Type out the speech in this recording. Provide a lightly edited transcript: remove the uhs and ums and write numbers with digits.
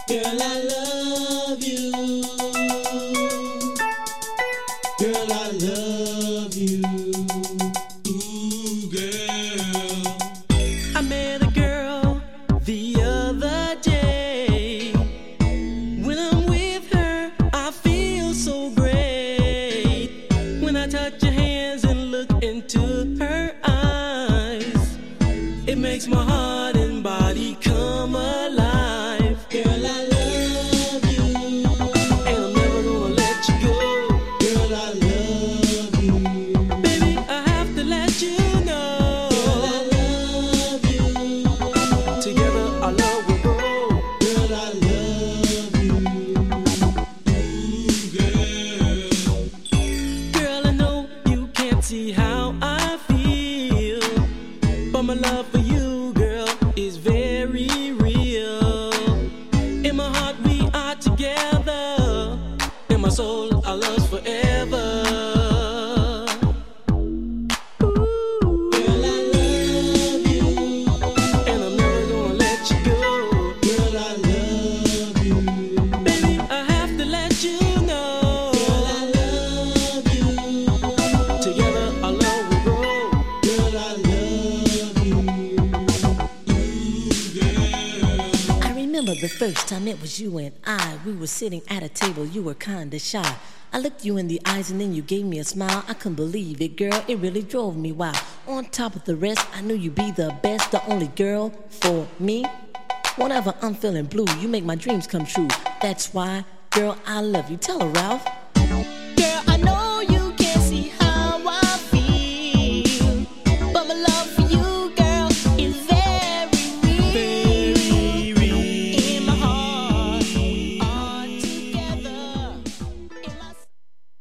Girl, I love you. Girl, I love you. Ooh, girl. I met a girl the other day. When I'm with her, I feel so great. When I touch her hands and look into her eyes, it makes my heart and body come alive. Girl, I love you. And I'm never gonna let you go. Girl, I love you. Baby, I have to let you know. Girl, I love you. Together our love will grow. Girl, I love you. Ooh, girl. Girl, I know you can't see how I feel, but my love for you, girl, is very real. In my heart we are together. In my soul our love's forever. Girl, I love you. And I'm never gonna let you go. Girl, I love you. Baby, I have to let you know. Girl, I love you. Together our love will grow. Girl, I love you. Ooh, girl. I remember the first time it was you and I. We were sitting at a table, you were kinda shy. I looked you in the eyes and then you gave me a smile. I couldn't believe it, girl, it really drove me wild. On top of the rest, I knew you'd be the best, the only girl for me. Whenever I'm feeling blue, you make my dreams come true. That's why, girl, I love you. Tell her, Ralph. Girl, I know you can't see how I feel, but my love for you